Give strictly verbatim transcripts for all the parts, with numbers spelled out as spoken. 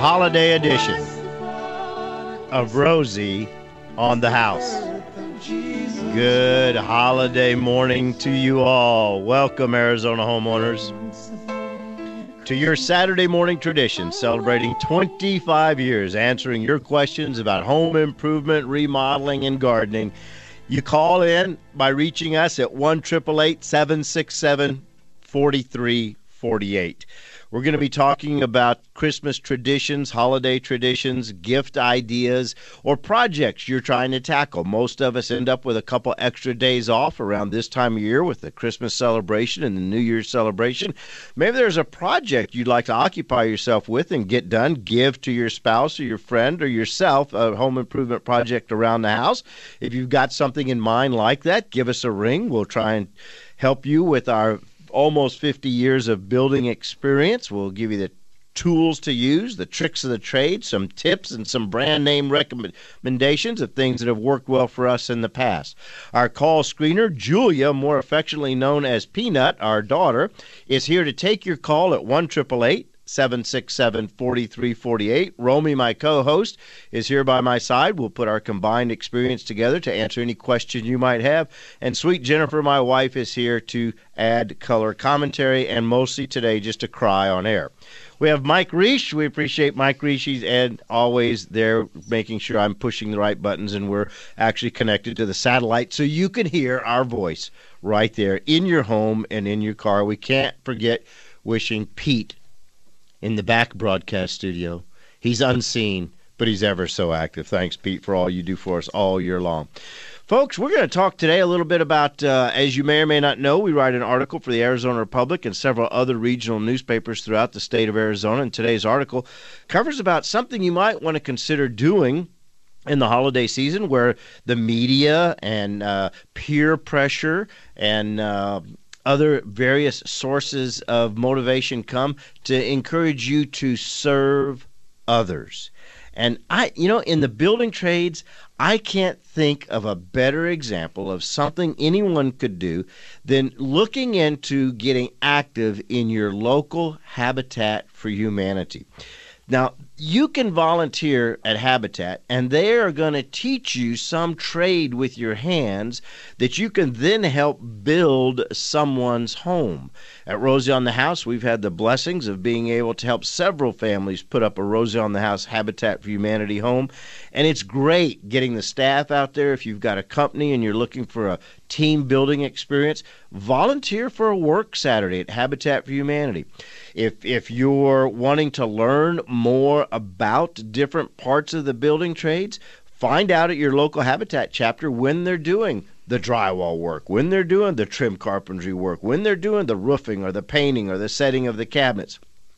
holiday edition of Rosie on the House. Good holiday morning to you all. Welcome, Arizona homeowners, to your Saturday morning tradition, celebrating twenty-five years, answering your questions about home improvement, remodeling, and gardening. You call in by reaching us at one eight eight eight, seven six seven, four three four eight. We're going to be talking about Christmas traditions, holiday traditions, gift ideas, or projects you're trying to tackle. Most of us end up with a couple extra days off around this time of year with the Christmas celebration and the New Year's celebration. Maybe there's a project you'd like to occupy yourself with and get done. Give to your spouse or your friend or yourself a home improvement project around the house. If you've got something in mind like that, give us a ring. We'll try and help you with our almost fifty years of building experience. We'll give you the tools to use, the tricks of the trade, some tips, and some brand name recommendations of things that have worked well for us in the past. Our call screener, Julia, more affectionately known as Peanut, our daughter, is here to take your call at one eight eight eight, seven six seven, four three four eight. Romy, my co-host, is here by my side. We'll put our combined experience together to answer any question you might have. And sweet Jennifer, my wife, is here to add color commentary, and mostly today just to cry on air. We have Mike Reish. We appreciate Mike Reish and always there making sure I'm pushing the right buttons and we're actually connected to the satellite so you can hear our voice right there in your home and in your car. We can't forget wishing Pete in the back broadcast studio. He's unseen, but he's ever so active. Thanks, Pete, for all you do for us all year long. Folks, we're going to talk today a little bit about, uh, as you may or may not know, we write an article for the Arizona Republic and several other regional newspapers throughout the state of Arizona, and today's article covers about something you might want to consider doing in the holiday season where the media and uh, peer pressure and uh, other various sources of motivation come to encourage you to serve others. And I, you know, in the building trades, I can't think of a better example of something anyone could do than looking into getting active in your local Habitat for Humanity. Now, you can volunteer at Habitat, and they are going to teach you some trade with your hands that you can then help build someone's home. At Rosie on the House, we've had the blessings of being able to help several families put up a Rosie on the House Habitat for Humanity home, and it's great getting the staff out there. If you've got a company and you're looking for a team building experience, volunteer for a work Saturday at Habitat for Humanity. If if you're wanting to learn more about different parts of the building trades, find out at your local Habitat chapter when they're doing the drywall work, when they're doing the trim carpentry work, when they're doing the roofing or the painting or the setting of the cabinets.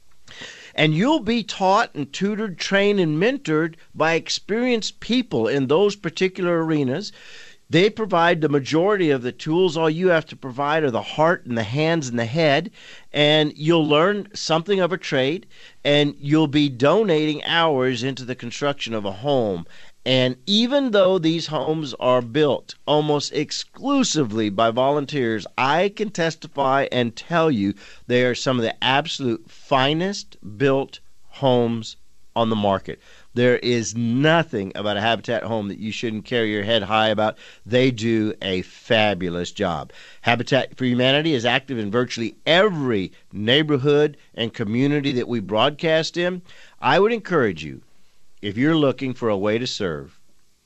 And you'll be taught and tutored, trained, and mentored by experienced people in those particular arenas. They provide the majority of the tools. All you have to provide are the heart and the hands and the head, and you'll learn something of a trade, and you'll be donating hours into the construction of a home. And even though these homes are built almost exclusively by volunteers, I can testify and tell you they are some of the absolute finest built homes on the market. There is nothing about a Habitat home that you shouldn't carry your head high about. They do a fabulous job. Habitat for Humanity is active in virtually every neighborhood and community that we broadcast in. I would encourage you, if you're looking for a way to serve,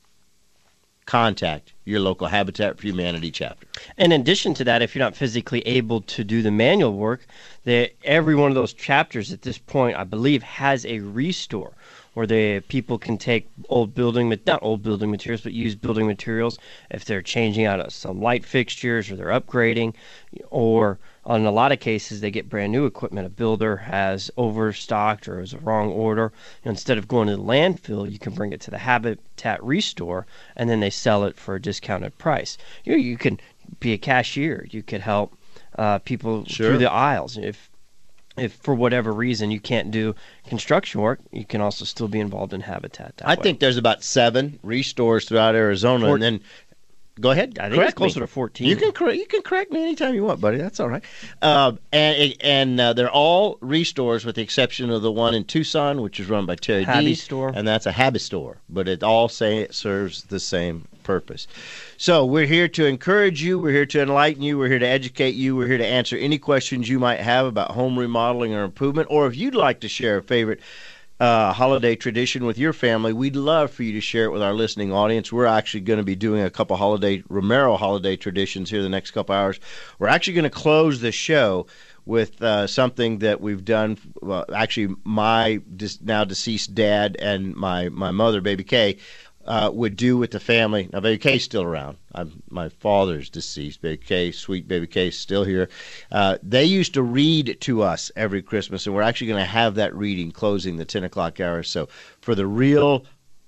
contact your local Habitat for Humanity chapter. In addition to that, if you're not physically able to do the manual work, that every one of those chapters at this point, I believe, has a restore where the people can take old building, not old building materials, but used building materials if they're changing out some light fixtures or they're upgrading, or in a lot of cases they get brand new equipment. A builder has overstocked or is a wrong order. Instead of going to the landfill, you can bring it to the Habitat Restore, and then they sell it for a discounted price. You know, you can be a cashier. You could help uh, people Sure. through the aisles. If If for whatever reason you can't do construction work, you can also still be involved in Habitat that I way. think there's about seven restores throughout Arizona, Four- and then Go ahead. I think correct it's closer me. to fourteen. You can correct. You can correct me anytime you want, buddy. That's all right. Uh, and and uh, they're all restores, with the exception of the one in Tucson, which is run by Terry Hobby D. store. And that's a hobby store, but it all say it serves the same purpose. So we're here to encourage you. We're here to enlighten you. We're here to educate you. We're here to answer any questions you might have about home remodeling or improvement, or if you'd like to share a favorite Uh, holiday tradition with your family, we'd love for you to share it with our listening audience. We're actually going to be doing a couple holiday Romero holiday traditions here the next couple hours. We're actually going to close the show with uh, something that we've done. Well, actually, my dis- now deceased dad and my, my mother, Baby Kay, uh, would do with the family. Now, Baby Kay's still around. I'm, my father's deceased. Baby Kay, sweet Baby Kay's still here. Uh, they used to read to us every Christmas, and we're actually going to have that reading closing the ten o'clock hour. So for the real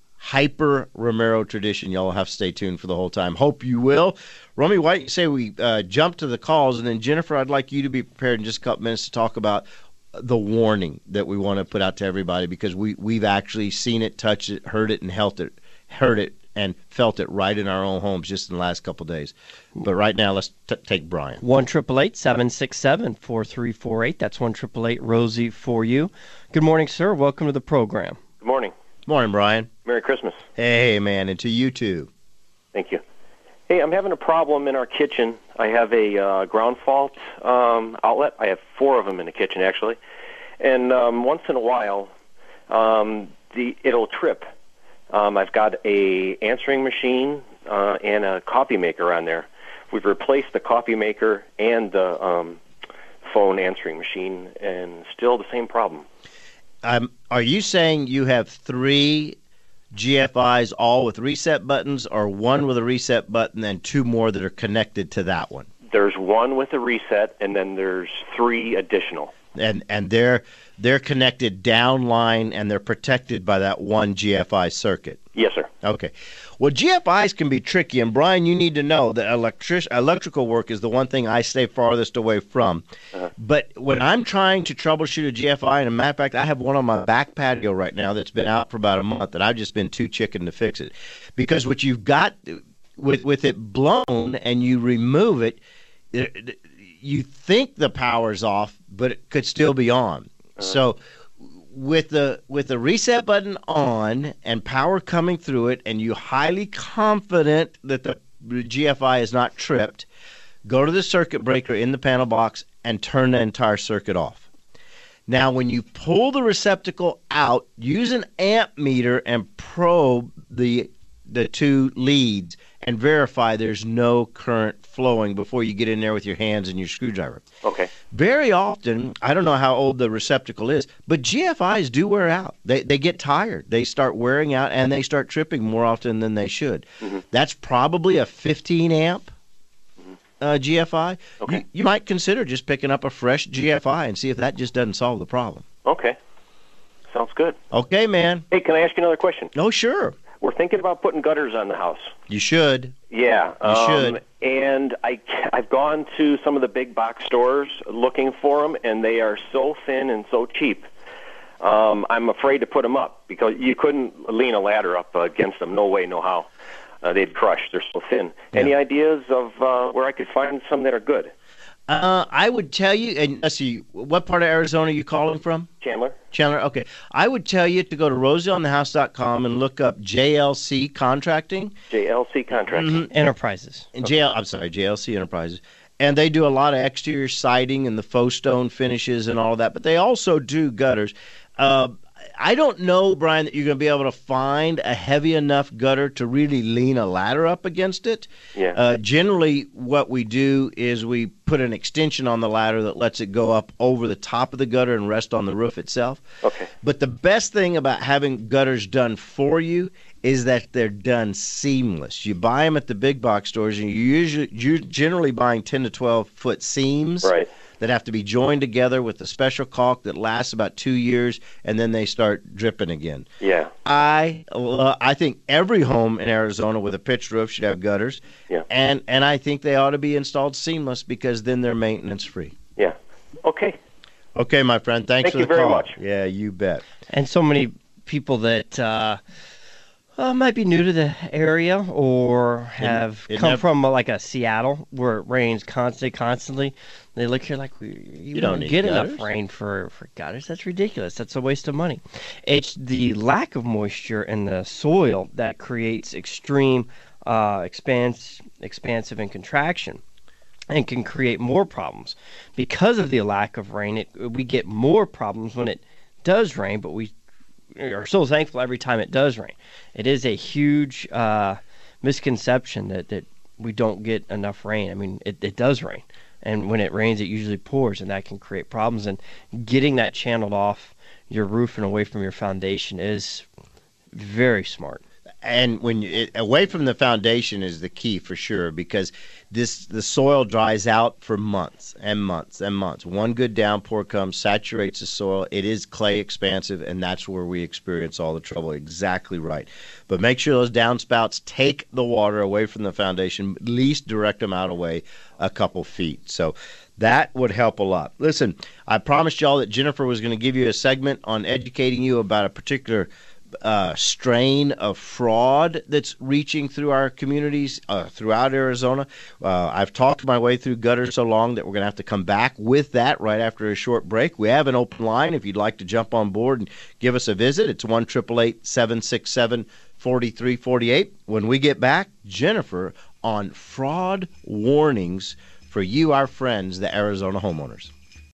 hyper Romero tradition, y'all have to stay tuned for the whole time. Hope you will. Romy, why don't you say we uh, jump to the calls, and then Jennifer, I'd like you to be prepared in just a couple minutes to talk about the warning that we want to put out to everybody, because we, we've actually seen it, touched it, heard it, and held it, heard it, and felt it right in our own homes just in the last couple of days. But right now, let's t- take Brian. one eight eight eight, seven six seven, four three four eight. That's one eight eight eight, Rosie for you. Good morning, sir. Welcome to the program. Good morning. Morning, Brian. Merry Christmas. Hey, man, and to you too. Thank you. Hey, I'm having a problem in our kitchen. I have a uh, ground fault um, outlet. I have four of them in the kitchen, actually. And um, once in a while, um, the it'll trip. Um, I've got a answering machine uh, and a coffee maker on there. We've replaced the coffee maker and the um, phone answering machine, and still the same problem. Um, are you saying you have three G F Is all with reset buttons, or one with a reset button and two more that are connected to that one? There's one with a reset, and then there's three additional. And and they're they're connected downline, and they're protected by that one G F I circuit. Yes, sir. Okay. Well, G F Is can be tricky, and Brian, you need to know that electric electrical work is the one thing I stay farthest away from. Uh-huh. But when I'm trying to troubleshoot a G F I, and as a matter of fact, I have one on my back patio right now that's been out for about a month, and I've just been too chicken to fix it. Because what you've got with with it blown and you remove it, it you think the power's off, but it could still be on. Uh-huh. So with the with the reset button on and power coming through it, and you highly confident that the G F I is not tripped, go to the circuit breaker in the panel box and turn the entire circuit off. Now, when you pull the receptacle out, use an amp meter and probe the the two leads and verify there's no current flowing before you get in there with your hands and your screwdriver. Okay. Very often, I don't know how old the receptacle is, but G F Is do wear out. They they get tired. They start wearing out, and they start tripping more often than they should. Mm-hmm. That's probably a fifteen amp mm-hmm. uh, G F I. Okay. You, you might consider just picking up a fresh G F I and see if that just doesn't solve the problem. Okay. Sounds good. Okay, man. Hey, can I ask you another question? Oh, sure. We're thinking about putting gutters on the house. You should. Yeah. You um, should. And I, I've gone to some of the big box stores looking for them, and they are so thin and so cheap. Um, I'm afraid to put them up because you couldn't lean a ladder up against them. No way, no how. Uh, they'd crush. They're so thin. Yeah. Any ideas of uh, where I could find some that are good? Uh, I would tell you, and let's see, what part of Arizona are you calling from? Chandler. Chandler, okay. I would tell you to go to rosie on the house dot com and look up J L C Contracting. J L C Contracting. Mm-hmm. Enterprises. And J L, I'm sorry, J L C Enterprises. And they do a lot of exterior siding and the faux stone finishes and all of that, but they also do gutters. Uh, I don't know, Brian, that you're going to be able to find a heavy enough gutter to really lean a ladder up against it. Yeah. Uh, generally, what we do is we put an extension on the ladder that lets it go up over the top of the gutter and rest on the roof itself. Okay. But the best thing about having gutters done for you is that they're done seamless. You buy them at the big box stores, and you usually you're generally buying ten to twelve foot seams. Right. That have to be joined together with a special caulk that lasts about two years, and then they start dripping again. Yeah. I uh, I think every home in Arizona with a pitched roof should have gutters. Yeah. And and I think they ought to be installed seamless because then they're maintenance free. Yeah. Okay. Okay, my friend. Thanks Thank for the you very call. much. Yeah, you bet. And so many people that uh, Uh, might be new to the area or have it come nev- from uh, like a Seattle where it rains constantly, constantly. They look here like we you, don't don't need get gutters. enough rain for, for gutters. That's ridiculous. That's a waste of money. It's the lack of moisture in the soil that creates extreme uh, expanse, expansive and contraction, and can create more problems. Because of the lack of rain, it, we get more problems when it does rain, but we are so thankful every time it does rain. It is a huge uh, misconception that, that we don't get enough rain. I mean, it, it does rain. And when it rains, it usually pours, and that can create problems. And getting that channeled off your roof and away from your foundation is very smart. And when you, it, away from the foundation is the key for sure, because this the soil dries out for months and months and months. One good downpour comes, saturates the soil. It is clay expansive, and that's where we experience all the trouble. Exactly right. But make sure those downspouts take the water away from the foundation, at least direct them out away a couple feet. So that would help a lot. Listen, I promised y'all that Jennifer was going to give you a segment on educating you about a particular Uh, strain of fraud that's reaching through our communities uh, throughout Arizona. Uh, I've talked my way through gutters so long that we're going to have to come back with that right after a short break. We have an open line if you'd like to jump on board and give us a visit. It's one eight eight eight, seven six seven, four three four eight. When we get back, Jennifer on fraud warnings for you, our friends, the Arizona homeowners.